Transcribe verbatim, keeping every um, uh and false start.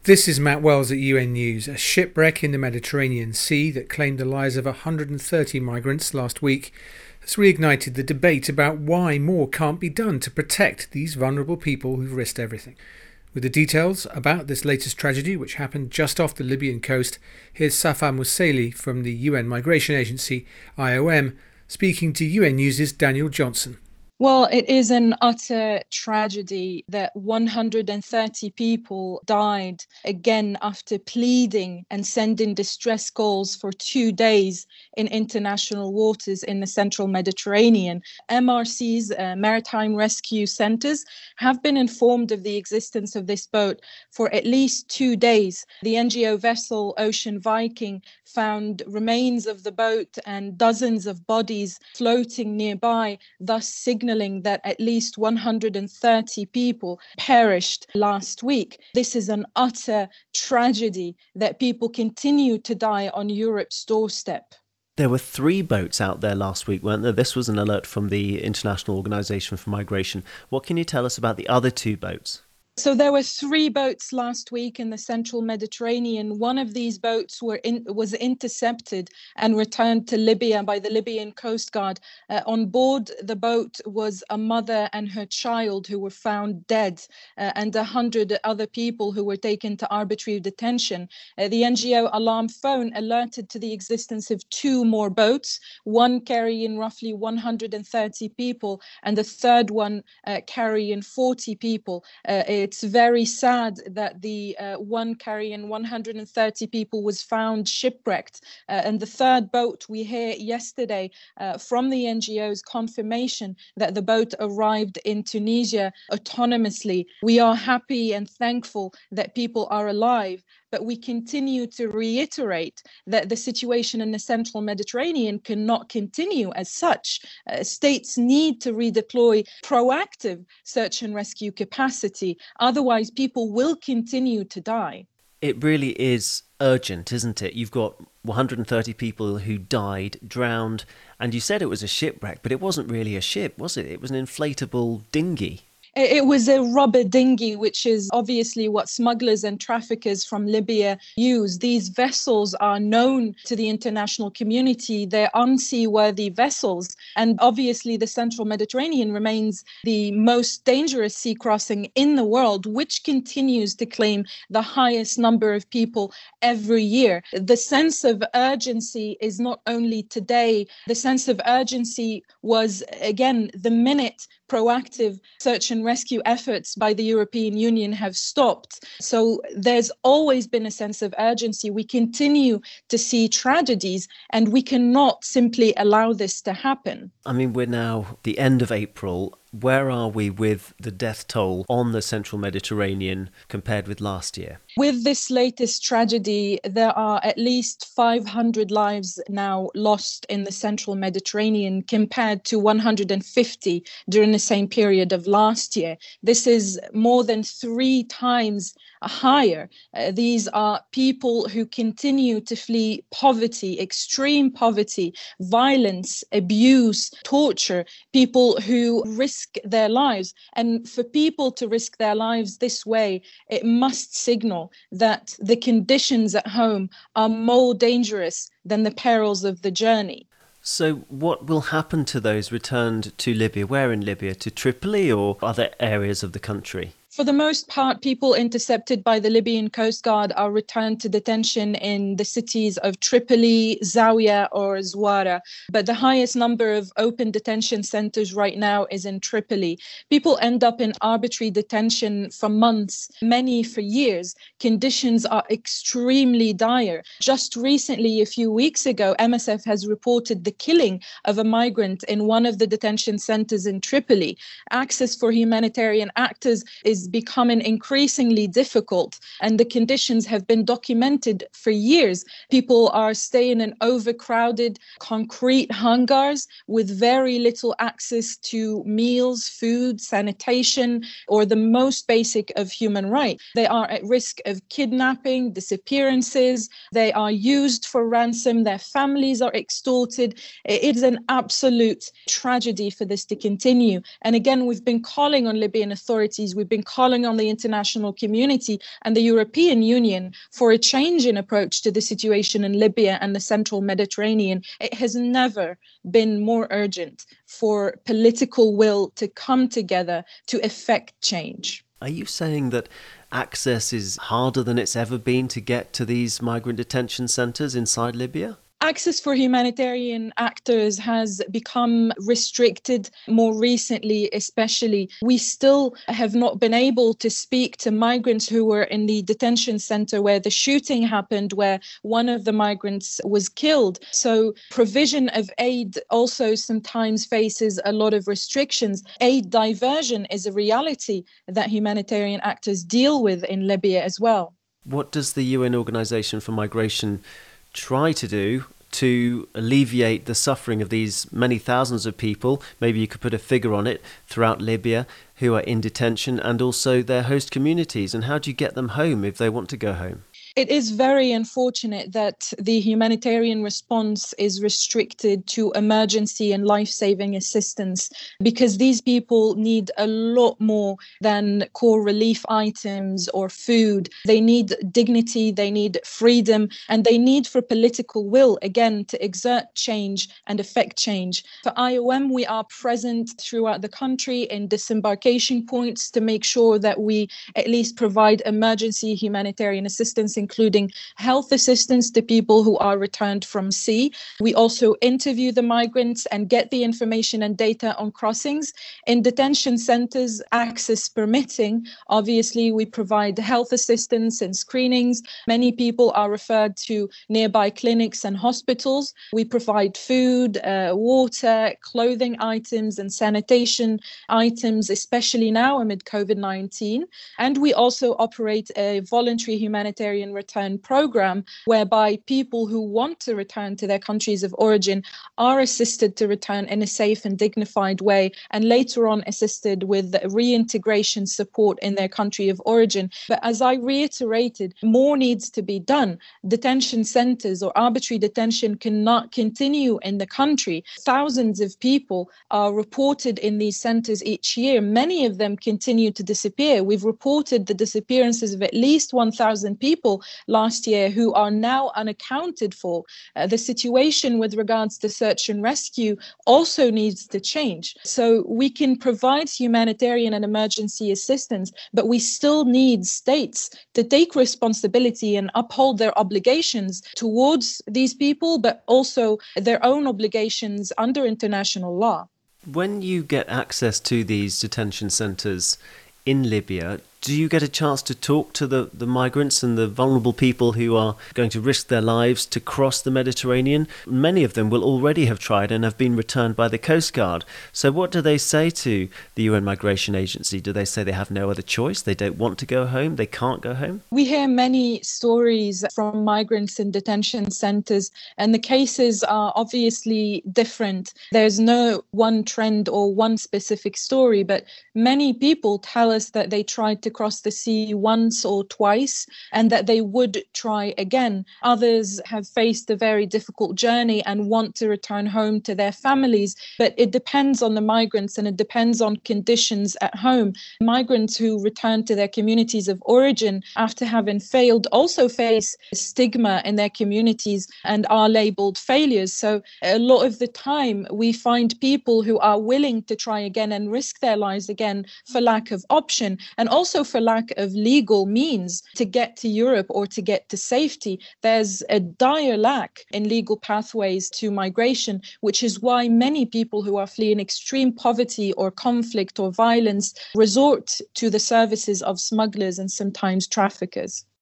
This is Matt Wells at U N News. A shipwreck in the Mediterranean Sea that claimed the lives of one hundred thirty migrants last week has reignited the debate about why more can't be done to protect these vulnerable people who've risked everything. With the details about this latest tragedy, which happened just off the Libyan coast, here's Safa Moussaili from the U N Migration Agency, I O M, speaking to U N News' Daniel Johnson. Well, it is an utter tragedy that one hundred thirty people died, again, after pleading and sending distress calls for two days in international waters in the central Mediterranean. M R Cs, uh, Maritime Rescue Centres, have been informed of the existence of this boat for at least two days. The N G O vessel Ocean Viking found remains of the boat and dozens of bodies floating nearby, thus signaling that at least one hundred thirty people perished last week. This is an utter tragedy that people continue to die on Europe's doorstep. There were three boats out there last week, weren't there? This was an alert from the International Organization for Migration. What can you tell us about the other two boats? So there were three boats last week in the central Mediterranean. One of these boats were in, was intercepted and returned to Libya by the Libyan Coast Guard. Uh, on board the boat was a mother and her child who were found dead, uh, and a hundred other people who were taken to arbitrary detention. Uh, the N G O alarm phone alerted to the existence of two more boats, one carrying roughly one hundred thirty people and the third one uh, carrying forty people. Uh, It's very sad that the uh, one carrying one hundred thirty people was found shipwrecked. Uh, and the third boat, we hear yesterday uh, from the N G O's confirmation that the boat arrived in Tunisia autonomously. We are happy and thankful that people are alive, but we continue to reiterate that the situation in the central Mediterranean cannot continue as such. Uh, states need to redeploy proactive search and rescue capacity. Otherwise, people will continue to die. It really is urgent, isn't it? You've got one hundred thirty people who died, drowned, and you said it was a shipwreck, but it wasn't really a ship, was it? It was an inflatable dinghy. It was a rubber dinghy, which is obviously what smugglers and traffickers from Libya use. These vessels are known to the international community. They're unseaworthy vessels. And obviously, the central Mediterranean remains the most dangerous sea crossing in the world, which continues to claim the highest number of people every year. The sense of urgency is not only today, the sense of urgency was, again, the minute proactive search and rescue efforts by the European Union have stopped. So there's always been a sense of urgency. We continue to see tragedies, and we cannot simply allow this to happen. I mean, we're now the end of April. Where are we with the death toll on the central Mediterranean compared with last year? With this latest tragedy, there are at least five hundred lives now lost in the central Mediterranean compared to one hundred fifty during the same period of last year. This is more than three times higher. Uh, these are people who continue to flee poverty, extreme poverty, violence, abuse, torture, people who risk their lives. And for people to risk their lives this way, it must signal that the conditions at home are more dangerous than the perils of the journey. So what will happen to those returned to Libya? Where in Libya? To Tripoli or other areas of the country? For the most part, people intercepted by the Libyan Coast Guard are returned to detention in the cities of Tripoli, Zawiya or Zawara. But the highest number of open detention centers right now is in Tripoli. People end up in arbitrary detention for months, many for years. Conditions are extremely dire. Just recently, a few weeks ago, M S F has reported the killing of a migrant in one of the detention centers in Tripoli. Access for humanitarian actors is becoming increasingly difficult, and the conditions have been documented for years. People are staying in overcrowded concrete hangars with very little access to meals, food, sanitation, or the most basic of human rights. They are at risk of kidnapping, disappearances. They are used for ransom. Their families are extorted. It is an absolute tragedy for this to continue. And again, we've been calling on Libyan authorities. We've been calling on the international community and the European Union for a change in approach to the situation in Libya and the central Mediterranean. It has never been more urgent for political will to come together to effect change. Are you saying that access is harder than it's ever been to get to these migrant detention centres inside Libya? Access for humanitarian actors has become restricted more recently, especially. We still have not been able to speak to migrants who were in the detention center where the shooting happened, where one of the migrants was killed. So provision of aid also sometimes faces a lot of restrictions. Aid diversion is a reality that humanitarian actors deal with in Libya as well. What does the U N Organisation for Migration try to do to alleviate the suffering of these many thousands of people, maybe you could put a figure on it, throughout Libya who are in detention, and also their host communities? And how do you get them home if they want to go home? It is very unfortunate that the humanitarian response is restricted to emergency and life-saving assistance, because these people need a lot more than core relief items or food. They need dignity, they need freedom, and they need for political will, again, to exert change and effect change. For I O M, we are present throughout the country in disembarkation points to make sure that we at least provide emergency humanitarian assistance, including health assistance to people who are returned from sea. We also interview the migrants and get the information and data on crossings. In detention centres, access permitting, obviously we provide health assistance and screenings. Many people are referred to nearby clinics and hospitals. We provide food, uh, water, clothing items and sanitation items, especially now amid COVID nineteen. And we also operate a voluntary humanitarian return program whereby people who want to return to their countries of origin are assisted to return in a safe and dignified way, and later on assisted with reintegration support in their country of origin. But as I reiterated, more needs to be done. Detention centres or arbitrary detention cannot continue in the country. Thousands of people are reported in these centres each year. Many of them continue to disappear. We've reported the disappearances of at least one thousand people last year who are now unaccounted for. Uh, the situation with regards to search and rescue also needs to change. So we can provide humanitarian and emergency assistance, but we still need states to take responsibility and uphold their obligations towards these people, but also their own obligations under international law. When you get access to these detention centres in Libya, do you get a chance to talk to the, the migrants and the vulnerable people who are going to risk their lives to cross the Mediterranean? Many of them will already have tried and have been returned by the Coast Guard. So what do they say to the U N Migration Agency? Do they say they have no other choice? They don't want to go home? They can't go home? We hear many stories from migrants in detention centres, and the cases are obviously different. There's no one trend or one specific story, but many people tell us that they tried to cross the sea once or twice and that they would try again. Others have faced a very difficult journey and want to return home to their families, but it depends on the migrants and it depends on conditions at home. Migrants who return to their communities of origin after having failed also face stigma in their communities and are labelled failures. So a lot of the time we find people who are willing to try again and risk their lives again for lack of option, and also for lack of legal means to get to Europe or to get to safety. There's a dire lack in legal pathways to migration, which is why many people who are fleeing extreme poverty or conflict or violence resort to the services of smugglers and sometimes traffickers.